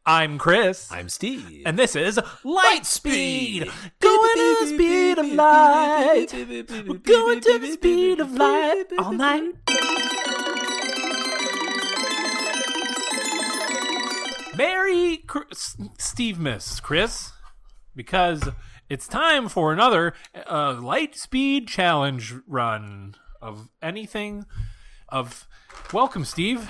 I'm Chris. I'm Steve. And this is Lightspeed. Going to the speed of light. We're going to the speed of light all night. Merry Steve-Miss, Chris. Because it's time for another Lightspeed challenge run of anything. Welcome, Steve.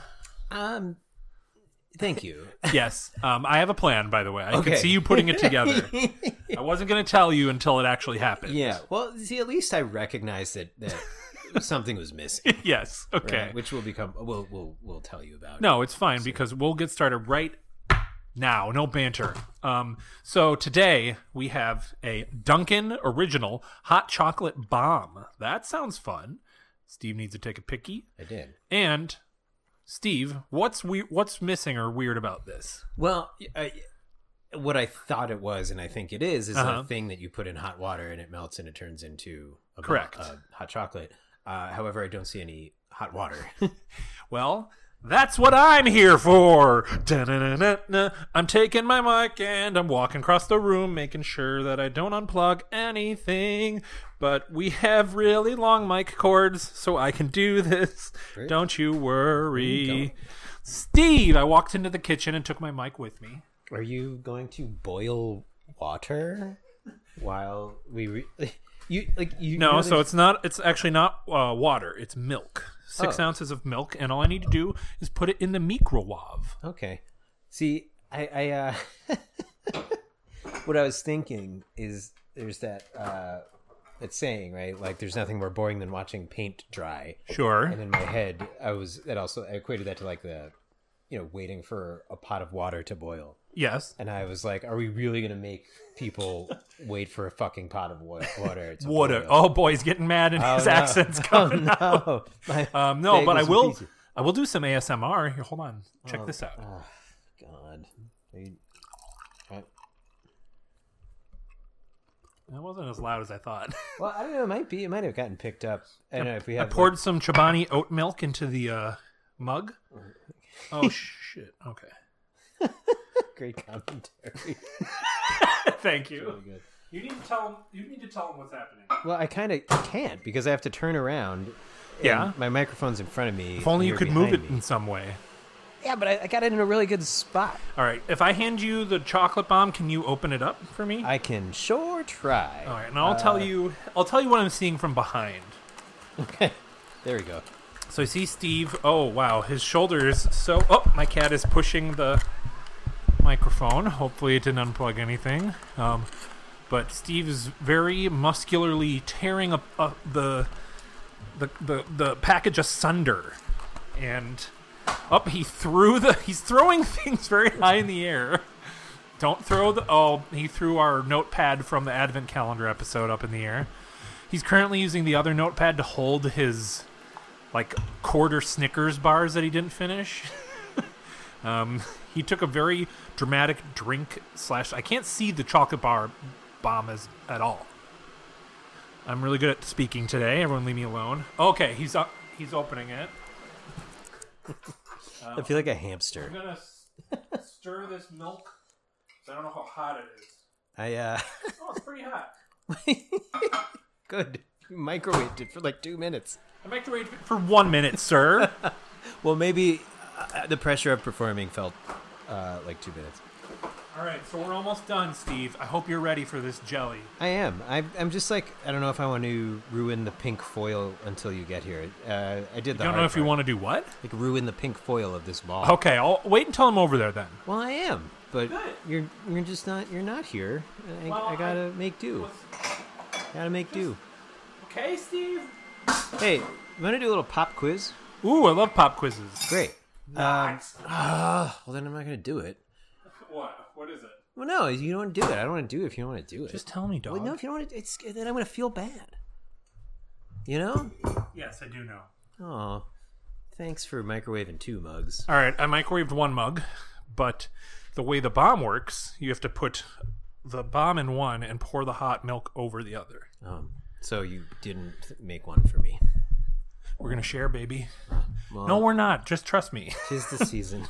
Thank you. Yes. I have a plan, by the way. I can see you putting it together. I wasn't going to tell you until it actually happened. Yeah. Well, see, at least I recognized that something was missing. Yes. Okay. Right? Which we'll tell you about. No, it's fine because we'll get started right now. No banter. So today we have a Dunkin' Original Hot Chocolate Bomb. That sounds fun. Steve needs to take a picky. I did. And Steve, what's missing or weird about this? Well, what I thought it was, and I think it is a thing that you put in hot water and it melts and it turns into hot chocolate. However, I don't see any hot water. Well, that's what I'm here for. Da-na-na-na-na. I'm taking my mic and I'm walking across the room, making sure that I don't unplug anything. But we have really long mic cords, so I can do this. Great. Don't you worry. Steve, I walked into the kitchen and took my mic with me. Are you going to boil water while we... No, so it's not. It's actually not water. It's milk. 6 ounces of milk, and all I need to do is put it in the microwave. Okay. See, I what I was thinking is there's that saying, right? Like, there's nothing more boring than watching paint dry. Sure. And in my head, I equated that to like the, waiting for a pot of water to boil. Yes. And I was like, are we really going to make people wait for a fucking pot of water to water? boil? Oh, boy, he's getting mad and his accent's coming out. No, but I will do some ASMR. Here, hold on. Check this out. Oh, God. That wasn't as loud as I thought. Well, I don't know. It might have gotten picked up. I don't know if we have. I poured some Chobani oat milk into the mug. Oh, shit. Okay. Great commentary. Thank you. Really good. You need to tell them what's happening. Well, I kind of can't because I have to turn around. Yeah. My microphone's in front of me. If only you could move it in some way. Yeah, but I got it in a really good spot. All right. If I hand you the chocolate bomb, can you open it up for me? I can sure try. All right, and I'll tell you what I'm seeing from behind. Okay. There we go. So I see Steve. Oh, wow. His shoulders. My cat is pushing the microphone. Hopefully it didn't unplug anything. But Steve is very muscularly tearing up the package asunder. And he's throwing things very high in the air. Don't throw he threw our notepad from the Advent calendar episode up in the air. He's currently using the other notepad to hold his quarter Snickers bars that he didn't finish. He took a very dramatic drink / I can't see the chocolate bomb at all. I'm really good at speaking today. Everyone leave me alone. Okay, he's opening it. I feel like a hamster. I'm gonna stir this milk. I don't know how hot it is. Oh, it's pretty hot. Good. You microwaved it for 2 minutes. I microwaved it for 1 minute, sir. Well, maybe the pressure of performing felt 2 minutes. All right, so we're almost done, Steve. I hope you're ready for this jelly. I am. I'm just I don't know if I want to ruin the pink foil until you get here. I did the You don't know if you want to do what? Ruin the pink foil of this ball. Okay, I'll wait until I'm over there then. Well, I am, but you're just not. You're not here. I gotta make do. Gotta make do. Okay, Steve. Hey, you want to do a little pop quiz? Ooh, I love pop quizzes. Great. Nice. Well, then I'm not gonna do it. What? What is it? Well, no, you don't want to do it. I don't want to do it if you don't want to do it. Just tell me, dog. Well, no, if you don't want to, then I'm gonna feel bad. You know? Yes, I do know. Oh, thanks for microwaving 2 mugs. All right, I microwaved 1 mug, but the way the bomb works, you have to put the bomb in one and pour the hot milk over the other. So you didn't make one for me. We're going to share, baby. Well, no, we're not. Just trust me. 'Tis the season.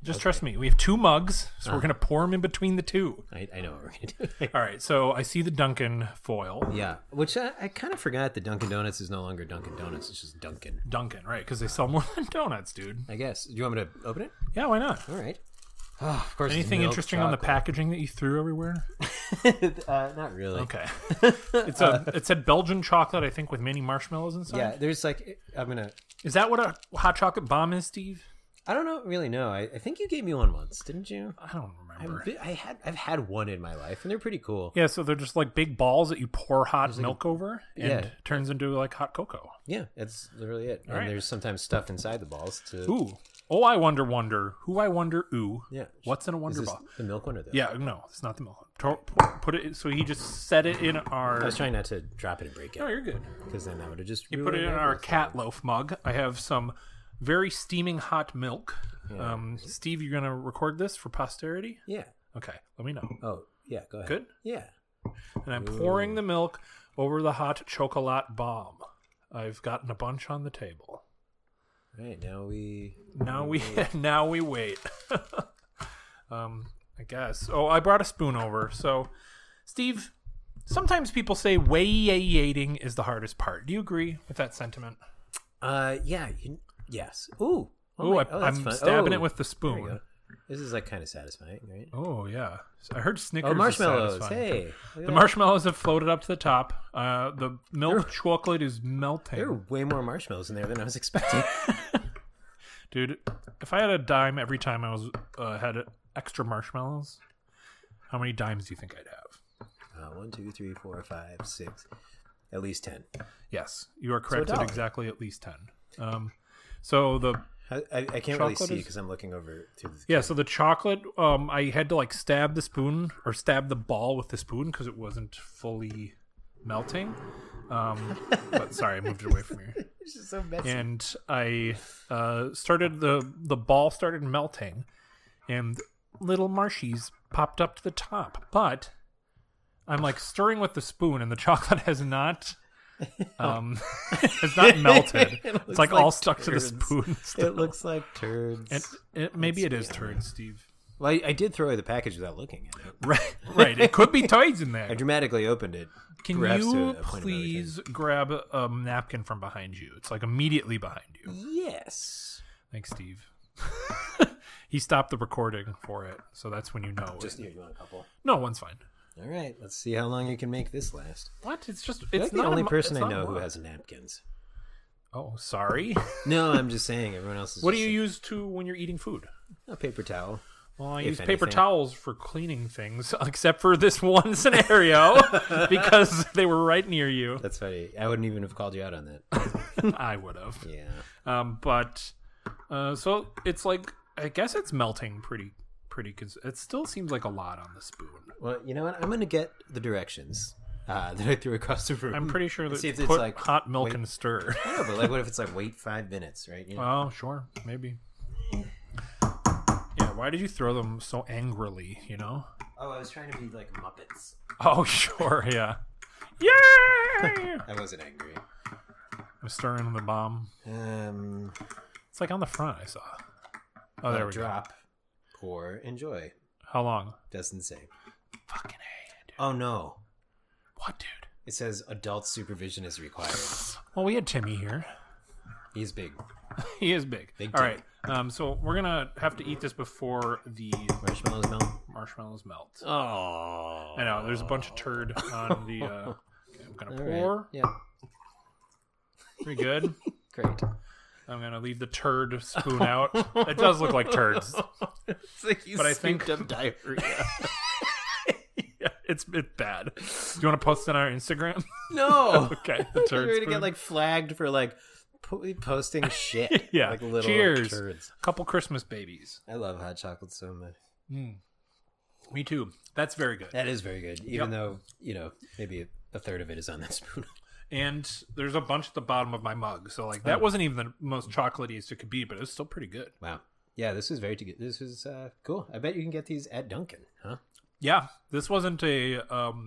Just trust me. We have 2 mugs, so we're going to pour them in between the 2. I know what we're gonna do. All right, so I see the Dunkin' foil. Yeah, which I kind of forgot that Dunkin' Donuts is no longer Dunkin' Donuts. It's just Dunkin'. Dunkin', right? Because they sell more than donuts, dude. I guess. Do you want me to open it? Yeah, why not? All right. Oh, of course. Anything interesting on the packaging that you threw everywhere? Not really. Okay. It said Belgian chocolate, I think, with mini marshmallows inside. Yeah, there's like Is that what a hot chocolate bomb is, Steve? I don't really know. I think you gave me one once, didn't you? I don't remember. I've had one in my life, and they're pretty cool. Yeah, so they're just like big balls that you pour hot milk over, and yeah. it turns into like hot cocoa. Yeah, that's literally it. And right. there's sometimes stuff inside the balls to. Ooh. Oh, I wonder. Who I wonder. Ooh. Yeah. What's in a Wonder Is this Ball? the milk one or the? Yeah, no, it's not the milk. Put it. So he just set it in our. I was trying not to drop it and break it. Oh, you're good. Because then that would have just. You put it in our cat loaf mug. I have some very steaming hot milk. Yeah. Steve, you're gonna record this for posterity? Yeah. Okay, let me know. Oh yeah. Go ahead. Good. Yeah. And I'm pouring the milk over the hot chocolate bomb. I've gotten a bunch on the table. Right now we wait. I guess. Oh, I brought a spoon over. So, Steve, sometimes people say weighing is the hardest part. Do you agree with that sentiment? Yeah. Yes. Ooh. Oh, I'm fun. stabbing Oh, it with the there you spoon. go. This is like kind of satisfying, right? Oh yeah, I heard Snickers. Oh, marshmallows! Is satisfying. Hey, look at The that. marshmallows have floated up to the top. The milk chocolate is melting. There are way more marshmallows in there than I was expecting. Dude, if I had a dime every time I was had extra marshmallows, how many dimes do you think I'd have? 1, 2, 3, 4, 5, 6, at least 10. Yes, you are correct $1. at exactly at least 10. So the I can't really Chocolate see is- because I'm looking over to the. yeah, so the chocolate, I had to like stab the spoon or stab the ball with the spoon because it wasn't fully melting. But sorry, I moved it away from you. It's just so messy. And I started the ball started melting, and little marshies popped up to the top. But I'm like stirring with the spoon, and the chocolate has not it's not melted. It's like all stuck to the turds. spoon. Still. It looks like turds. Maybe it is turds, Steve. Well, I did throw away the package without looking at it. Right. It could be toys in I there. dramatically opened it. Can perhaps to you a point of no please grab a napkin from behind you? It's like immediately behind you. Yes. Thanks, Steve. He stopped the recording for it, so that's when you know. Just here, you want a couple? No, one's fine. All right, let's see how long you can make this last. What? It's just You're it's like the not only a, person it's I not know a who lot. has napkins. Oh, sorry. No, I'm just saying everyone else is. What do just you use to when you're eating food? a paper towel? Well, I If use paper anything. towels for cleaning things, except for this one scenario because they were right near you. That's funny. I wouldn't even have called you out on that. I would have. Yeah. But so it's like I guess it's melting pretty. Cause it still seems like a lot on the spoon. Well, you know what? I'm gonna get the directions that I threw across the room. I'm pretty sure that See if put it's like hot milk wait- and stir. I know, but like, what if it's like wait 5 minutes, right? You know? Oh, sure, maybe. Yeah, why did you throw them so angrily? You know? Oh, I was trying to be like Muppets. Oh, sure, yeah. Yay! I wasn't angry. I'm stirring the bomb. It's like on the front. I saw. Oh, there we drop, pour, enjoy. go. How long? Doesn't say. Fucking A, dude. Oh no! What, dude? It says adult supervision is required. Well, we had Timmy here. He's big. He is big. Big All right. So we're gonna have to eat this before the Marshmallows melt. marshmallows melt. Oh, I know. There's a bunch of turd on the. Okay, I'm gonna pour. Right. Yeah, Pretty good. great. I'm gonna leave the turd spoon out. It does look like turds. It's like you But I think- scooped up diarrhea. Yeah, it's bad. Do you want to post it on our Instagram? No. Okay, the You're turd gonna spoon. get like flagged for like posting shit. Yeah. like little Cheers. turds. Couple Christmas babies. I love hot chocolate so much. Me too. That's very good. That is very good, even though maybe a third of it is on that spoon. And there's a bunch at the bottom of my mug, so like that wasn't even the most chocolatey as it could be, but it was still pretty good. Wow. Yeah, this is very good. This is cool. I bet you can get these at Dunkin', huh? Yeah, this wasn't a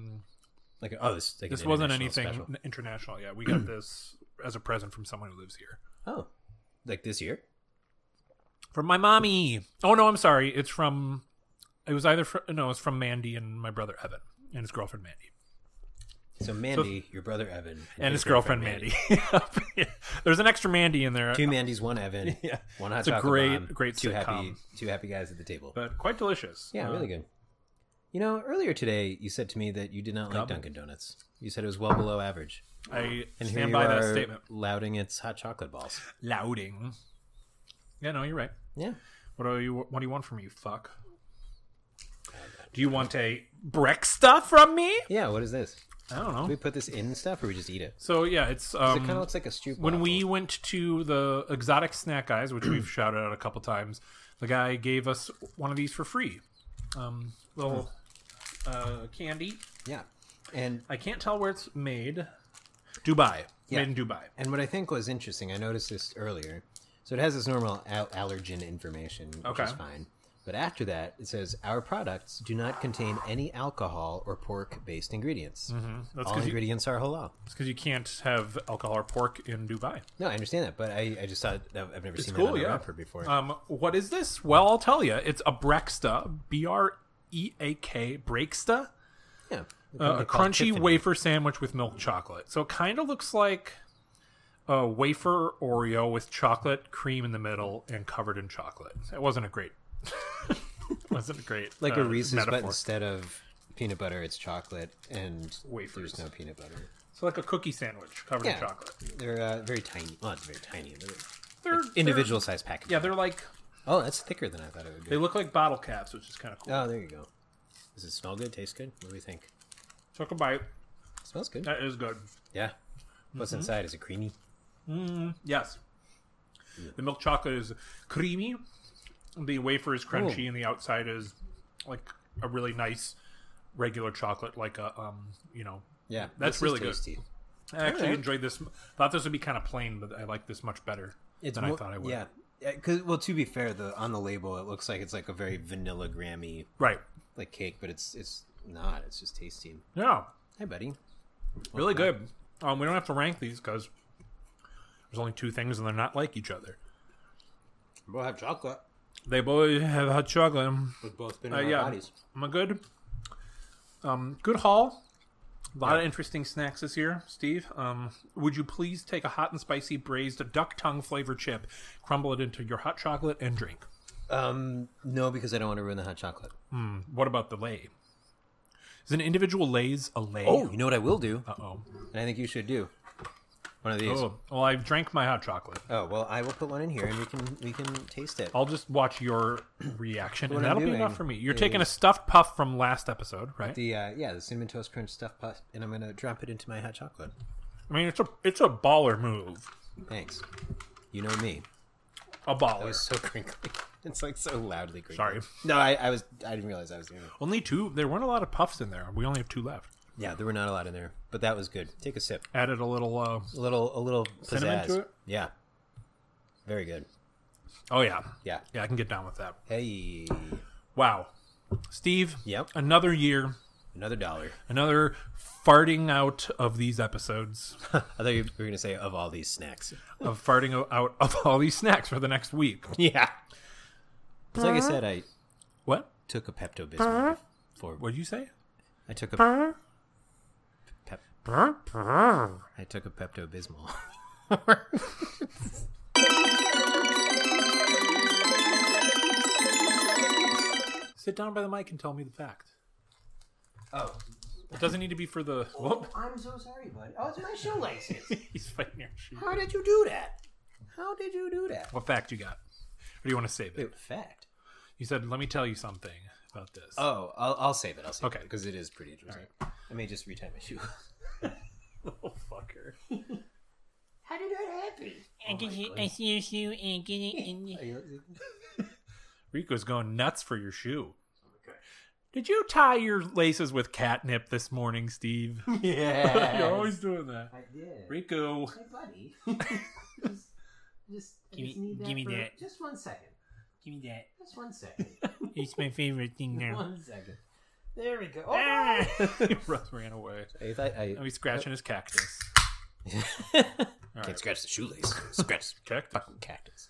This wasn't international anything special. international. Yeah, we got this as a present from someone who lives here. Oh, like this year? From my mommy. Oh no, I'm sorry. It's from Mandy and my brother Evan and his girlfriend Mandy. So Mandy, your brother Evan, And his girlfriend Mandy. Yeah. There's an extra Mandy in there. 2 Mandys, 1 Evan. Yeah. One hot It's a chocolate bomb, great two sitcom. happy guys at the table. But quite delicious. Yeah, really good. You know, earlier today you said to me that you did not like Dunkin' Donuts. You said it was well below average. I And here stand you by are that statement. lauding its hot chocolate balls. Louding. Yeah, no, you're right. Yeah. What do you want from me, you fuck? Do you want a Brexta from me? Yeah, what is this? I don't Do know. we put this in stuff or we just eat it? So yeah, it's It kind of looks like a stroop when waffle. we went to the exotic snack guys, which we've shouted out a couple times, the guy gave us one of these for free. Little candy. Yeah. And I can't tell where it's made. Dubai. Yeah. Made in Dubai. what I think was interesting, I noticed this earlier. So it has this normal allergen information, which Okay. is fine. But after that, it says, our products do not contain any alcohol or pork-based ingredients. That's All ingredients are halal. because you can't have alcohol or pork in Dubai. No, I understand that, but I just thought that I've never seen cool, that on a yeah. wrapper before. What is this? Well, I'll tell you. It's a Brexta. Break. Breaksta. Yeah. A crunchy wafer sandwich with milk chocolate. So it kind of looks like a wafer Oreo with chocolate cream in the middle and covered in chocolate. It wasn't a great Like a Reese's, metaphor. but instead of peanut butter, it's chocolate, and Wafers. there's no peanut butter. So like a cookie sandwich covered in Yeah. chocolate. They're very tiny. Well, it's very tiny. They're Individual size packaging. Yeah, they're like Oh, that's thicker than I thought it would they be. look like bottle caps, which is kind of cool. Oh, there you go. Does it smell good? Taste good? What do we think? Took a bite. Smells good. That is good. Yeah. What's inside? Is it creamy? Yes. The milk chocolate is creamy. The wafer is crunchy, and the outside is like a really nice regular chocolate, like a Yeah. That's this is really good. tasty. I actually Alright. enjoyed this. Thought this would be kind of plain, but I like this much better than I thought I would. Yeah. Because, well, to be fair, on the label, it looks like it's like a very vanilla grammy Right. like cake, but it's not. It's just tasty. Yeah. Hi, buddy. Really good. We don't have to rank these because there's only 2 things, and they're not like each other. We'll have chocolate. They both have hot chocolate. We've both been in our Yeah. bodies. I'm a good haul. A lot of interesting snacks this year, Steve. Would you please take a hot and spicy braised duck tongue flavored chip, crumble it into your hot chocolate, and drink? No, because I don't want to ruin the hot chocolate. What about the lay? Is an individual Lay's a lay? Oh, you know what I will do? Uh-oh. And I think you should do one of these. Oh, well, I've drank my hot chocolate. Oh, well, I will put one in here, and we can taste it. I'll just watch your reaction, What and I'm that'll be doing enough for me. You're taking a stuffed puff from last episode, right? The the cinnamon toast crunch stuffed puff, and I'm gonna drop it into my hot chocolate. I mean, it's a baller move. Thanks. You know me. A baller. It was so crinkly. It's like so loudly crinkly. Sorry. No, I didn't realize I was doing it. Only 2. There weren't a lot of puffs in there. We only have 2 left. Yeah, there were not a lot in there, but that was good. Take a sip. Added a little. A little Cinnamon pizzazz. to it? Yeah. Very good. Oh yeah, Yeah. yeah. I can get down with that. Hey. Wow, Steve. Yep. Another year, Another $1. another farting out of these episodes I thought you were gonna say of all these snacks. of farting out of all these snacks for the next week. Yeah. It's like I said, I What? took a Pepto Bismol for. What did you say? I took a Pepto Bismol. Sit down by the mic and tell me the fact. Oh. It doesn't need to be for the. Whoop. I'm so sorry, bud. Oh, it's my shoelaces. He's fighting your shoe. How did you do that? How did you do that? What fact you got? Or do you want to save it? Wait, fact. You said, "Let me tell you something about this." Oh, I'll save it. I'll save Okay. it because it is pretty interesting. I may just retie my shoe. Oh, fucker. How did that happen? I see your shoe and get it in. Rico's going nuts for your shoe. Did you tie your laces with catnip this morning, Steve? Yeah. You're always doing that. I did. Rico. Hey, buddy. just Give me that. Just 1 second. Give me that. Just 1 second. It's my favorite thing now. 1 second. There we go. Oh, Ah! Russ ran away. I thought Now he's scratching his cactus. Can't scratch the shoelace. Scratch the Cactus. fucking cactus.